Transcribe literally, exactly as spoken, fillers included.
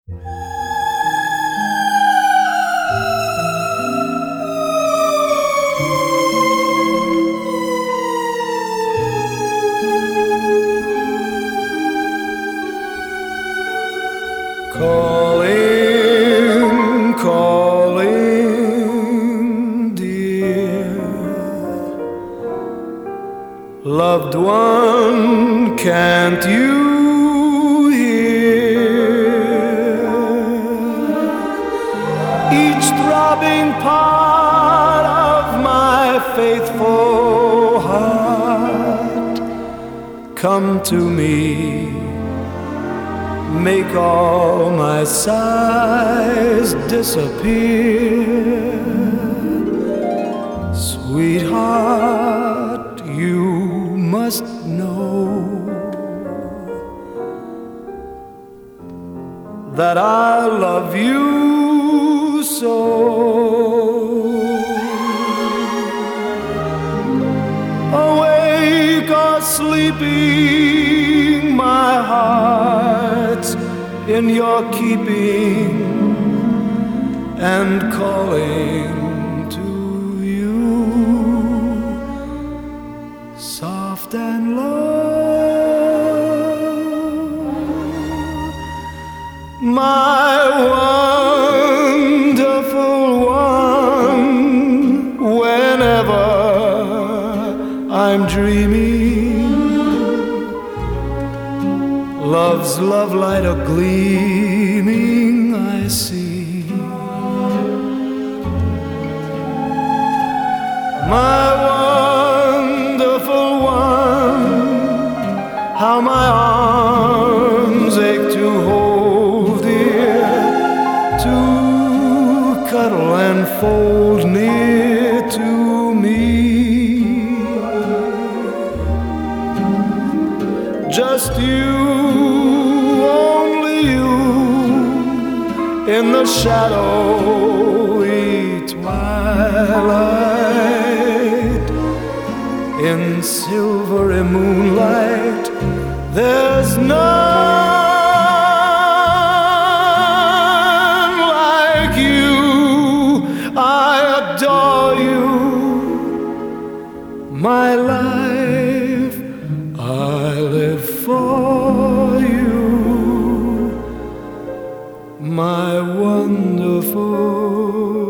Calling, calling, dear loved one, can't you hear each throbbing part of my faithful heart? Come to me, make all my sighs disappear. Sweetheart, you must know that I love you so. Awake or sleeping, my heart's in your keeping and calling to you, soft and low, my wonderful one. Whenever I'm dreaming, love's love light a gleaming I see. My wonderful one, how my arms ache to hold dear, to cuddle and fold near to me. Just you, only you, in the shadowy twilight, in silvery moonlight. There's none like you. I adore you, my life I live for you, my wonderful